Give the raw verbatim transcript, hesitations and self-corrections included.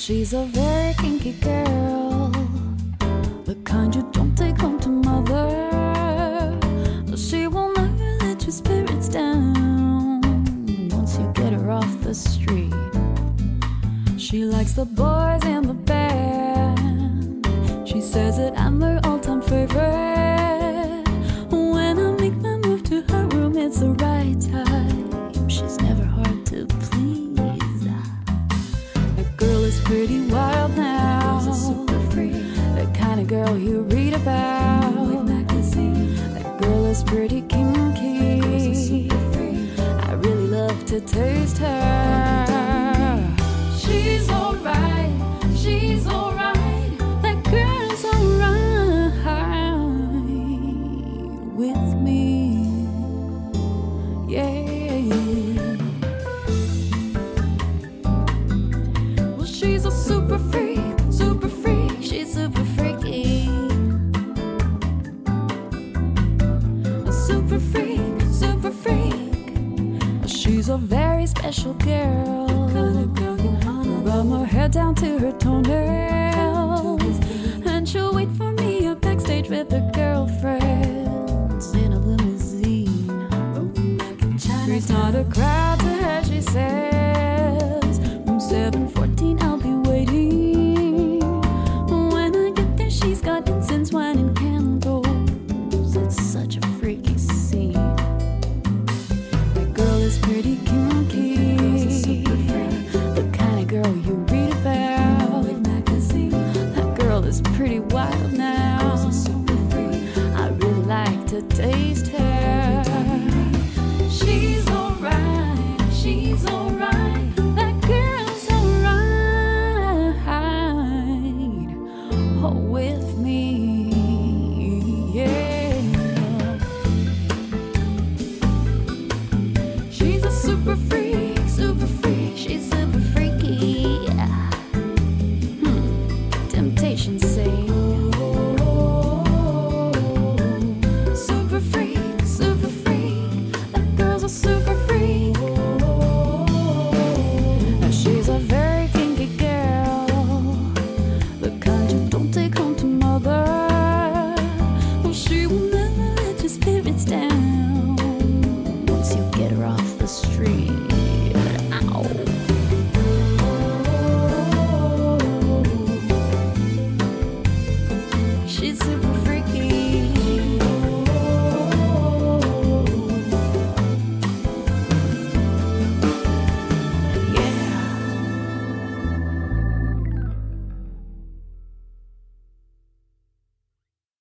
She's a very kinky girl, the kind you don't take home to mother. She will never let your spirits down once you get her off the street. She likes the boys and the band. She says that I'm her all-time favorite. When I make my move to her room, it's the right time. She's never hard to please. That girl is pretty wild now, super free, the kind of girl you read about in magazine. That girl is pretty kinky, super free. I really love to taste her. She's alright, she's alright. That girl's alright with me, yeah. Well, she's a super freak, super freak. She's super freaky. A super freak, super freak. She's a very special girl. Rub her hair down to her toenails, and she'll wait for me up backstage with her girlfriends in a limousine. She's not a crowd to her, she says. Room seven fourteen, I'll be waiting. When I get there, she's got incense, wine, and candles. It's such a freaky scene. That girl is pretty kinky, the kind of girl you read about in magazine. That girl is pretty wild now. I really like to taste her.